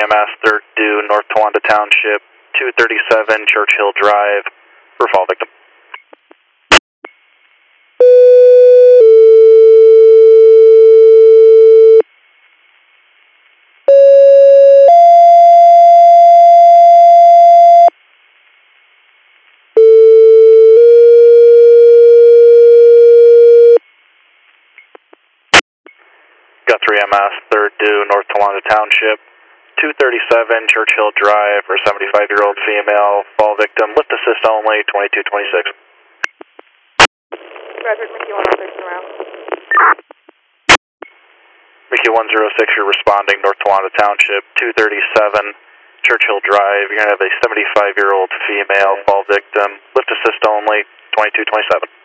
EMS, third due, North Towanda Township, 237 Churchill Drive, for fall victim. Guthrie EMS, third due, North Towanda Township, 237 Churchill Drive for 75-year-old female, fall victim, lift assist only, 2226. Roger, Mickey 106 around. Mickey 106, you're responding, North Towanda Township, 237 Churchill Drive. You're going to have a 75-year-old female, fall victim, lift assist only, 2227.